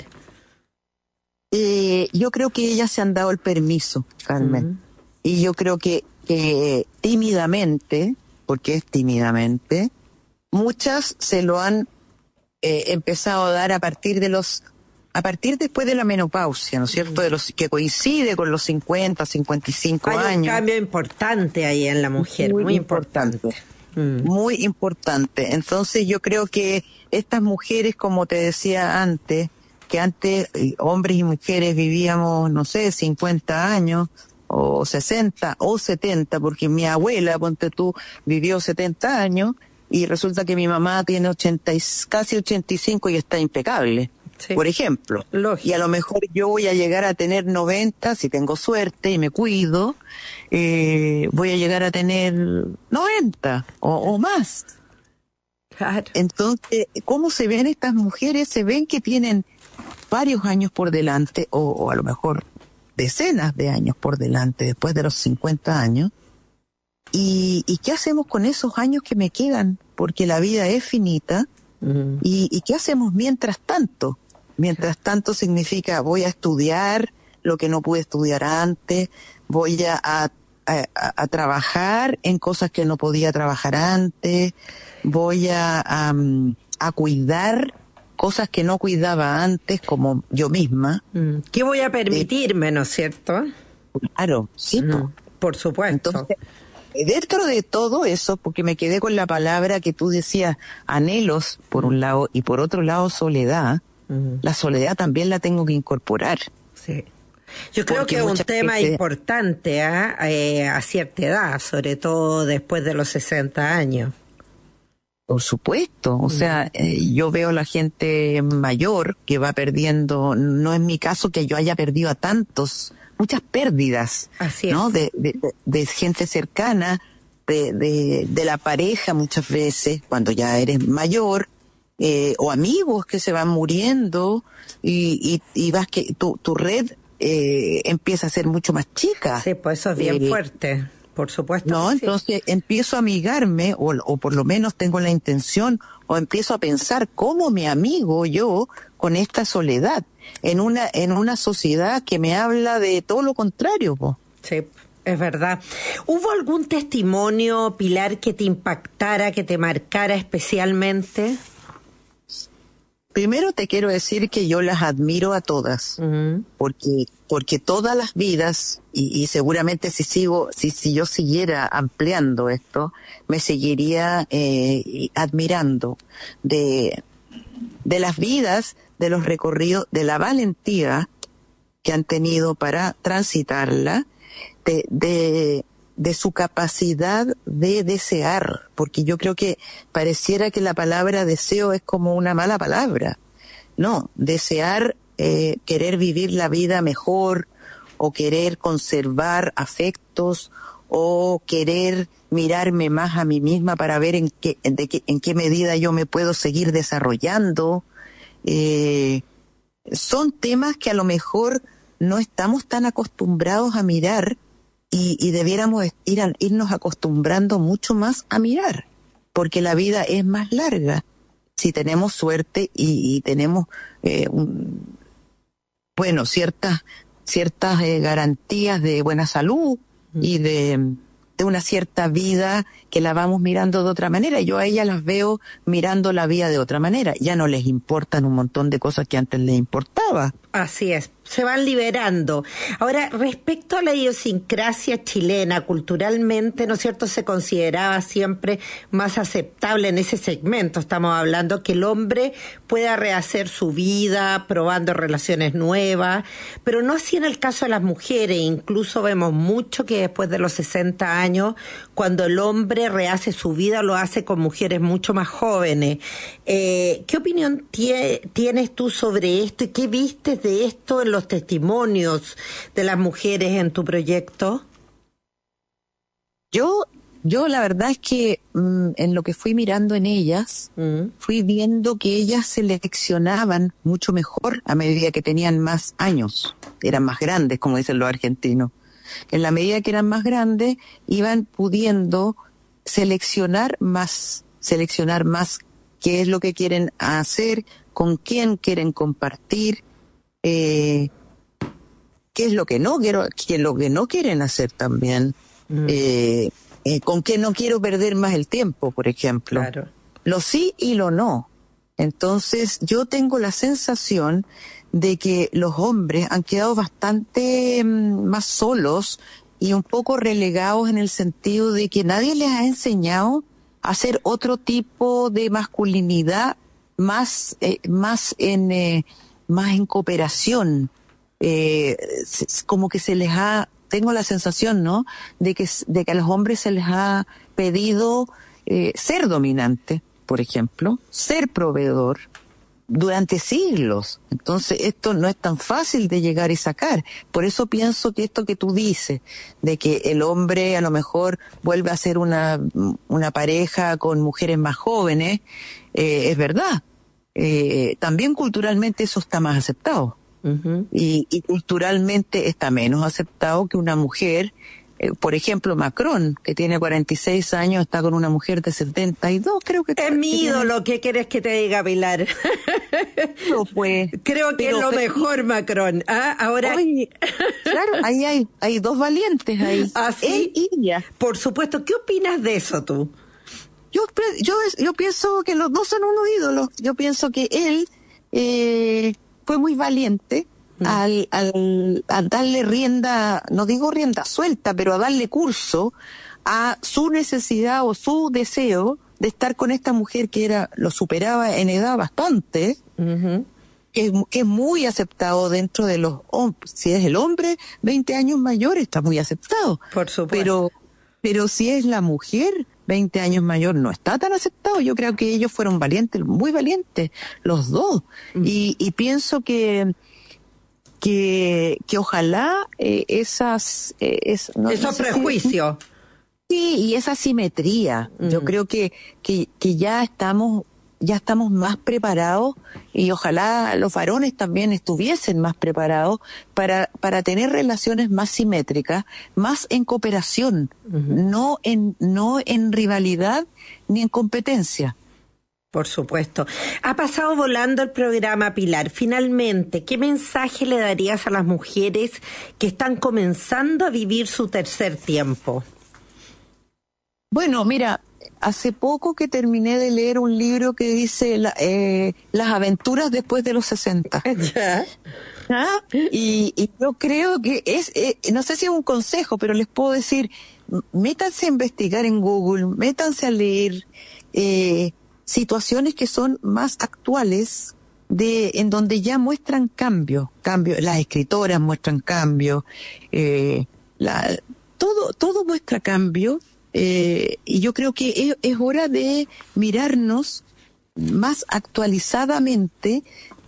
Eh, yo creo que ellas se han dado el permiso, Carmen. Uh-huh. Y yo creo que, que tímidamente, porque es tímidamente, muchas se lo han eh, empezado a dar a partir de los a partir después de la menopausia, ¿no es cierto? De los que coincide con los cincuenta, cincuenta y cinco años. Hay un cambio importante ahí en la mujer, muy, muy importante. importante. Mm. Muy importante. Entonces yo creo que estas mujeres, como te decía antes, que antes hombres y mujeres vivíamos, no sé, cincuenta años, o sesenta, o setenta, porque mi abuela, ponte tú, vivió setenta años, y resulta que mi mamá tiene ochenta, casi ochenta y cinco y está impecable. Sí. Por ejemplo, Lógico. Y a lo mejor yo voy a llegar a tener noventa, si tengo suerte y me cuido, eh, voy a llegar a tener noventa o, o más. Claro. Entonces, ¿cómo se ven estas mujeres? Se ven que tienen varios años por delante, o, o a lo mejor decenas de años por delante después de los cincuenta años. ¿Y, y qué hacemos con esos años que me quedan? Porque la vida es finita. Uh-huh. ¿Y, ¿Y qué hacemos mientras tanto? Mientras tanto significa voy a estudiar lo que no pude estudiar antes, voy a, a, a, a trabajar en cosas que no podía trabajar antes, voy a, a, a cuidar cosas que no cuidaba antes, como yo misma. ¿Qué voy a permitirme, eh, no es cierto? Claro, sí. Mm, por supuesto. Entonces, dentro de todo eso, porque me quedé con la palabra que tú decías, anhelos, por un lado, y por otro lado, soledad, uh-huh. La soledad también la tengo que incorporar. Sí. Yo creo porque que es un tema veces... importante ¿eh? Eh, a cierta edad, sobre todo después de los sesenta años. Por supuesto, o sea, eh, yo veo a la gente mayor que va perdiendo, no es mi caso que yo haya perdido a tantos, muchas pérdidas, Así ¿no? Es. De, de, de gente cercana, de, de, de la pareja muchas veces, cuando ya eres mayor, eh, o amigos que se van muriendo, y, y, y vas que tu, tu red eh, empieza a ser mucho más chica. Sí, pues eso es bien eh, fuerte. Por supuesto. No, entonces sí. Empiezo a amigarme, o, o por lo menos tengo la intención, o empiezo a pensar cómo me amigo yo con esta soledad, en una en una sociedad que me habla de todo lo contrario, po. Sí, es verdad. ¿Hubo algún testimonio, Pilar, que te impactara, que te marcara especialmente? Primero te quiero decir que yo las admiro a todas, uh-huh. porque porque todas las vidas, y, y seguramente si sigo, si si yo siguiera ampliando esto, me seguiría eh, admirando de de las vidas, de los recorridos, de la valentía que han tenido para transitarla, de, de, de su capacidad de desear, porque yo creo que pareciera que la palabra deseo es como una mala palabra. No, desear, eh, querer vivir la vida mejor, o querer conservar afectos, o querer mirarme más a mí misma para ver en qué, de qué, en qué medida yo me puedo seguir desarrollando. Eh, son temas que a lo mejor no estamos tan acostumbrados a mirar y, y debiéramos ir a, irnos acostumbrando mucho más a mirar, porque la vida es más larga si tenemos suerte y, y tenemos eh, un, bueno ciertas ciertas eh, garantías de buena salud mm. y de, de una cierta vida que la vamos mirando de otra manera. Yo a ellas las veo mirando la vida de otra manera. Ya no les importan un montón de cosas que antes les importaba. Así es, se van liberando. Ahora, respecto a la idiosincrasia chilena, culturalmente, ¿no es cierto?, se consideraba siempre más aceptable en ese segmento, estamos hablando, que el hombre pueda rehacer su vida, probando relaciones nuevas, pero no así en el caso de las mujeres. Incluso vemos mucho que después de los sesenta años, cuando el hombre rehace su vida, lo hace con mujeres mucho más jóvenes. Eh, ¿Qué opinión tie- tienes tú sobre esto y qué vistes de esto en los testimonios de las mujeres en tu proyecto? Yo, yo la verdad es que mmm, en lo que fui mirando en ellas, mm. fui viendo que ellas seleccionaban mucho mejor a medida que tenían más años, eran más grandes, como dicen los argentinos. En la medida que eran más grandes, iban pudiendo seleccionar más, seleccionar más qué es lo que quieren hacer, con quién quieren compartir, Eh, qué es lo que no quiero, qué es lo que no quieren hacer también, mm. eh, eh, con qué no quiero perder más el tiempo, por ejemplo. Claro. Lo sí y lo no. Entonces yo tengo la sensación de que los hombres han quedado bastante mm, más solos y un poco relegados en el sentido de que nadie les ha enseñado a hacer otro tipo de masculinidad más, eh, más en... Eh, más en cooperación, eh, como que se les ha, tengo la sensación, ¿no?, de que, de que a los hombres se les ha pedido eh, ser dominante, por ejemplo, ser proveedor, durante siglos. Entonces esto no es tan fácil de llegar y sacar. Por eso pienso que esto que tú dices, de que el hombre a lo mejor vuelve a ser una, una pareja con mujeres más jóvenes, eh, es verdad. Eh, también culturalmente eso está más aceptado. Uh-huh. Y, y culturalmente está menos aceptado que una mujer, eh, por ejemplo Macron, que tiene cuarenta y seis años, está con una mujer de setenta y dos, creo que... Es mi ídolo, ¿qué quieres que te diga, Pilar? No, pues, creo que pero, es lo pero, mejor Macron. ¿Ah? Ahora... Oye, claro, ahí hay, hay dos valientes ahí. ¿Ah, sí? Él y ella. Por supuesto, ¿qué opinas de eso tú? Yo, yo, yo pienso que los dos son unos ídolos. Yo pienso que él eh, fue muy valiente mm. al, al, al darle rienda, no digo rienda suelta, pero a darle curso a su necesidad o su deseo de estar con esta mujer que era lo superaba en edad bastante, uh-huh. que, que es muy aceptado dentro de los hombres. Si es el hombre, veinte años mayor, está muy aceptado. Por supuesto. Pero, pero si es la mujer... veinte años mayor, no está tan aceptado. Yo creo que ellos fueron valientes, muy valientes, los dos. Mm. Y, y pienso que que que ojalá eh, esas... Eh, es, no, Esos no prejuicios. Si, sí, y esa simetría. Mm. Yo creo que, que, que ya estamos... ya estamos más preparados y ojalá los varones también estuviesen más preparados para para tener relaciones más simétricas, más en cooperación, uh-huh. no en no en rivalidad ni en competencia. Por supuesto. Ha pasado volando el programa, Pilar. Finalmente, ¿qué mensaje le darías a las mujeres que están comenzando a vivir su tercer tiempo? Bueno, mira, hace poco que terminé de leer un libro que dice la, eh, las aventuras después de los sesenta. ¿Ya? ¿Ah? Y, y yo creo que es, eh, no sé si es un consejo, pero les puedo decir, métanse a investigar en Google, métanse a leer eh, situaciones que son más actuales, de en donde ya muestran cambio, cambio, las escritoras muestran cambio, eh, la, todo, todo muestra cambio, eh, y yo creo que es, es hora de mirarnos más actualizadamente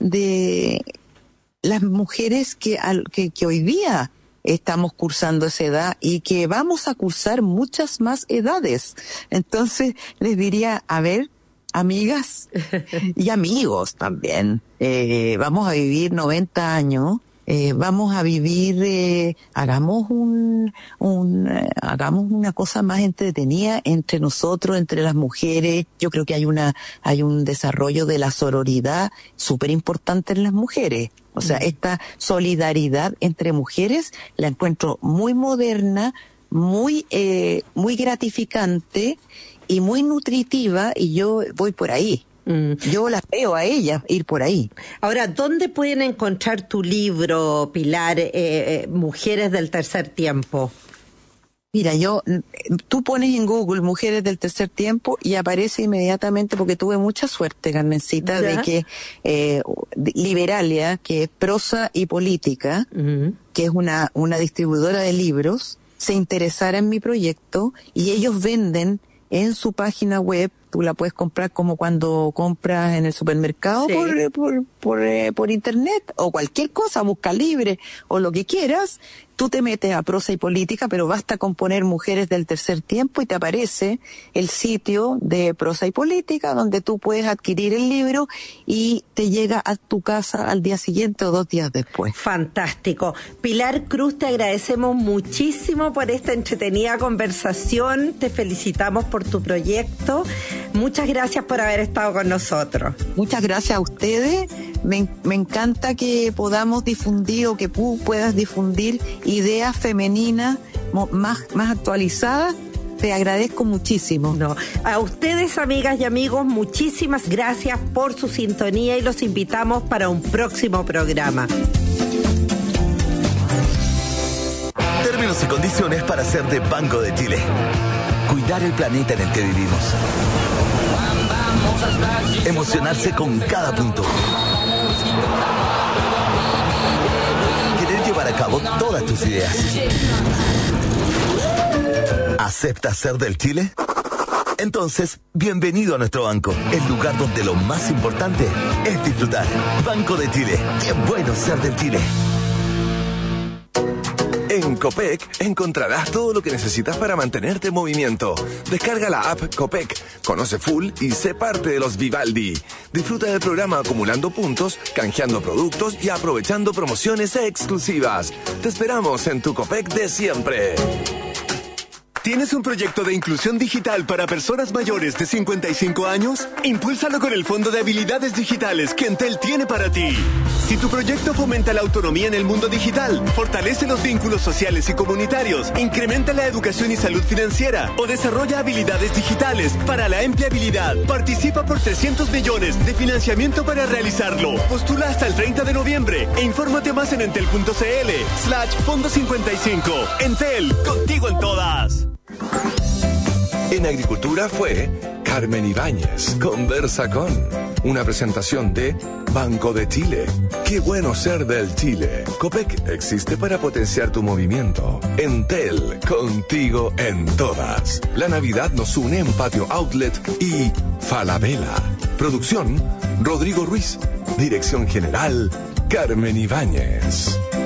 de las mujeres que, al, que, que hoy día estamos cursando esa edad y que vamos a cursar muchas más edades. Entonces les diría, a ver, amigas y amigos también, eh, vamos a vivir noventa años, eh, vamos a vivir, eh, hagamos un, un, eh, hagamos una cosa más entretenida entre nosotros, entre las mujeres. Yo creo que hay una, hay un desarrollo de la sororidad súper importante en las mujeres. O sea, esta solidaridad entre mujeres la encuentro muy moderna, muy, eh, muy gratificante y muy nutritiva, y yo voy por ahí. Mm. Yo las veo a ellas ir por ahí. Ahora, ¿dónde pueden encontrar tu libro, Pilar, eh, eh, Mujeres del Tercer Tiempo? Mira, yo, tú pones en Google Mujeres del Tercer Tiempo y aparece inmediatamente, porque tuve mucha suerte, Carmencita, ¿ya? de que eh, Liberalia, que es Prosa y Política, uh-huh. que es una, una distribuidora de libros, se interesara en mi proyecto, y ellos venden en su página web. Tú la puedes comprar como cuando compras en el supermercado, sí. por, por, por, eh, por internet, o cualquier cosa, Busca Libre, o lo que quieras. Tú te metes a Prosa y Política, pero basta con poner Mujeres del Tercer Tiempo y te aparece el sitio de Prosa y Política, donde tú puedes adquirir el libro y te llega a tu casa al día siguiente o dos días después. Fantástico. Pilar Cruz, te agradecemos muchísimo por esta entretenida conversación. Te felicitamos por tu proyecto. Muchas gracias por haber estado con nosotros. Muchas gracias a ustedes. Me, me encanta que podamos difundir, o que tú puedas difundir ideas femeninas más, más actualizadas. Te agradezco muchísimo. No. A ustedes, amigas y amigos, muchísimas gracias por su sintonía, y los invitamos para un próximo programa. Términos y condiciones para ser de Banco de Chile. Cuidar el planeta en el que vivimos. Emocionarse con cada punto. Querer llevar a cabo todas tus ideas. ¿Aceptas ser del Chile? Entonces, bienvenido a nuestro banco, el lugar donde lo más importante es disfrutar. Banco de Chile. Qué bueno ser del Chile. En Copec encontrarás todo lo que necesitas para mantenerte en movimiento. Descarga la app Copec, conoce full y sé parte de los Vivaldi. Disfruta del programa acumulando puntos, canjeando productos y aprovechando promociones exclusivas. Te esperamos en tu Copec de siempre. ¿Tienes un proyecto de inclusión digital para personas mayores de cincuenta y cinco años? Impúlsalo con el Fondo de Habilidades Digitales que Entel tiene para ti. Si tu proyecto fomenta la autonomía en el mundo digital, fortalece los vínculos sociales y comunitarios, incrementa la educación y salud financiera, o desarrolla habilidades digitales para la empleabilidad, participa por trescientos millones de financiamiento para realizarlo. Postula hasta el treinta de noviembre e infórmate más en entel.cl slash fondo cincuenta y cinco. Entel, contigo en todas. En Agricultura fue Carmen Ibáñez, Conversa con, una presentación de Banco de Chile. Qué bueno ser del Chile. Copec existe para potenciar tu movimiento. Entel, contigo en todas. La Navidad nos une en Patio Outlet y Falabella. Producción, Rodrigo Ruiz. Dirección General, Carmen Ibáñez.